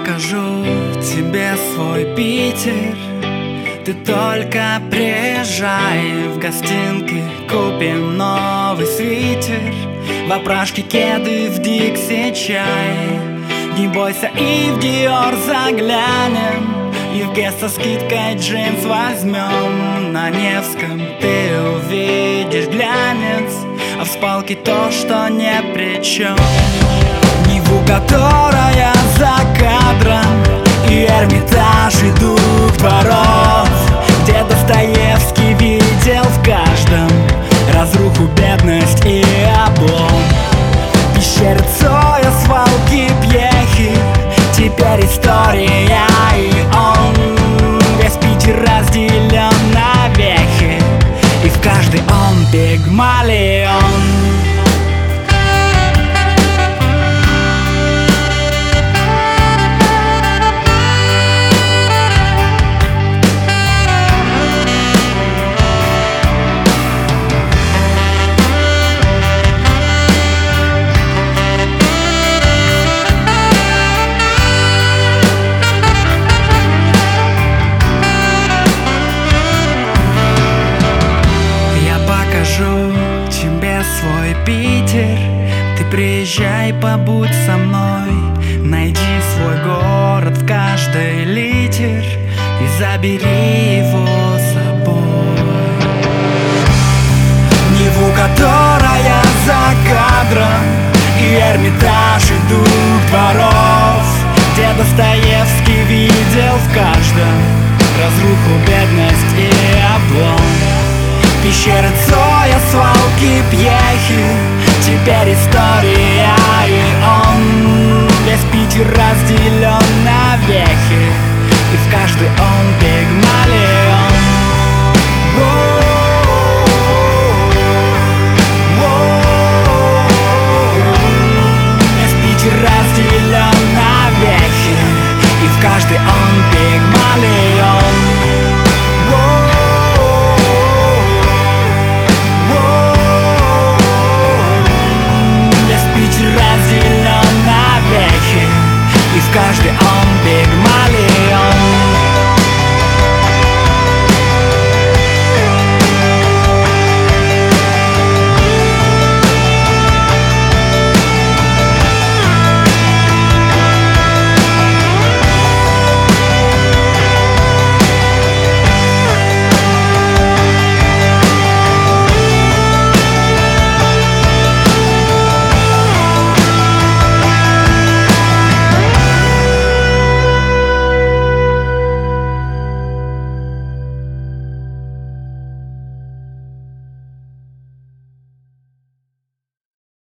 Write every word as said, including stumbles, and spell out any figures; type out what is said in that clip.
покажу тебе свой Питер. Ты только приезжай в гостинки, купим новый свитер, в опрашке кеды, в Дикси чай. Не бойся, и в Диор заглянем, и в Гест со скидкой джинс возьмем. На Невском ты увидишь глянец, а в спалке то, что не при чем. Неву, которая за кадром, и Эрмитаж, и дух дворов, где Достоевский видел в каждом разруху, бедность и облом. Пещеры Цоя, свалки, пьехи, теперь история, и он весь Питер разделен на вехи, и в каждый он пигмалион. Тебе свой Питер, ты приезжай, побудь со мной, найди свой город в каждой литер и забери его с собой. Неву, которая за кадром, и Эрмитаж, и дух дворов, где Достоевский видел в каждом разруху, бедность и облом. Пещеры Цоя, свалки, пьехи, теперь история, и он весь Питер разделен на вехи, и в каждый он пигмалион. Весь Питер разделен на вехи, и в каждый он пигмалион. Разделен на вехи, и в каждый он пигмалион.